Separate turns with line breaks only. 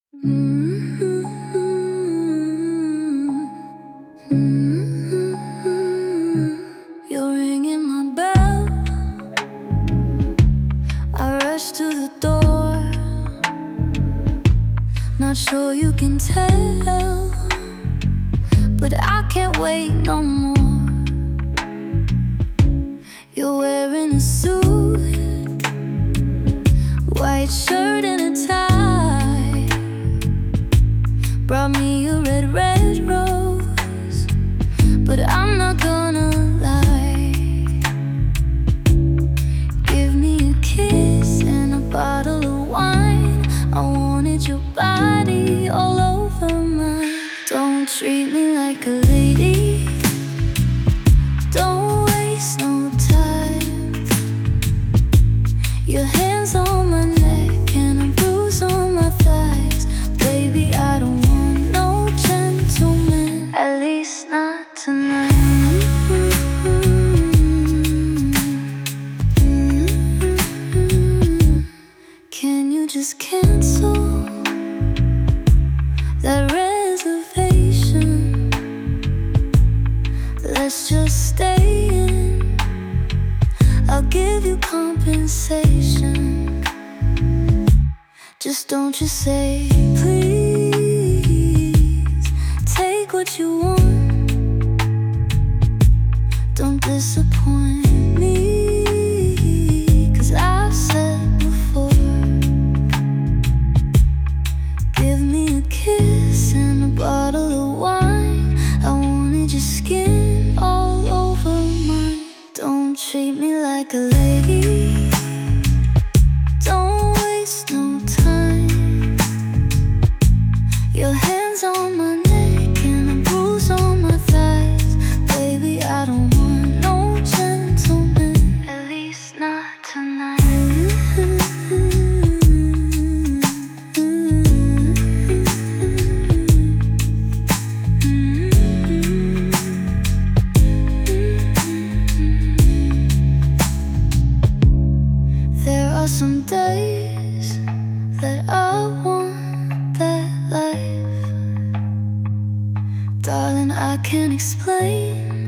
Mm-hmm. Mm-hmm. You're ringing my bell. I rush to the door. Not sure you can tell, but I can't wait no more. You're wearing a suit, white shirt and a tie. Brought me a red rose, but I'm not gonna lie. Give me a kiss and a bottle of wine. I wanted your body all over mine. Don't treat me like a lady, don't waste no time. Your hands on my neck and a bruise on my thighs. Baby, I don't want no gentleman, at least not tonight. Can you just cancel that reservation? Let's just stay in. I'll give you compensation. Just don't you say please. Take what you want. Don't disappoint me, 'cause I've said before. Give me a kiss and a bottle of wine. I wanted your skin all over mine. Don't treat me like a lady, don't waste no time. Your hands on my neck and a bruise on my thighs. Baby, I don't want no gentleman, at least not tonight. There are some days that I want that life. Darling, I can't explain